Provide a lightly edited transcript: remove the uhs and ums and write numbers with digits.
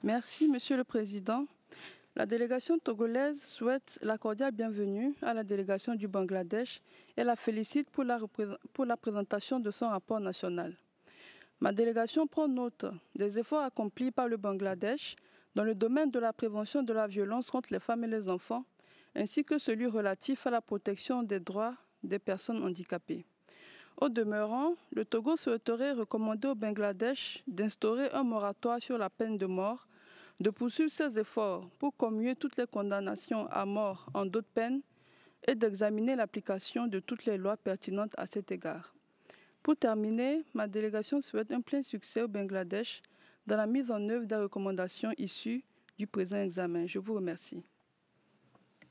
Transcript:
Merci, Monsieur le Président. La délégation togolaise souhaite la cordiale bienvenue à la délégation du Bangladesh et la félicite pour la présentation de son rapport national. Ma délégation prend note des efforts accomplis par le Bangladesh dans le domaine de la prévention de la violence contre les femmes et les enfants, ainsi que celui relatif à la protection des droits des personnes handicapées. Au demeurant, le Togo souhaiterait recommander au Bangladesh d'instaurer un moratoire sur la peine de mort, de poursuivre ses efforts pour commuer toutes les condamnations à mort en d'autres peines et d'examiner l'application de toutes les lois pertinentes à cet égard. Pour terminer, ma délégation souhaite un plein succès au Bangladesh dans la mise en œuvre des recommandations issues du présent examen. Je vous remercie.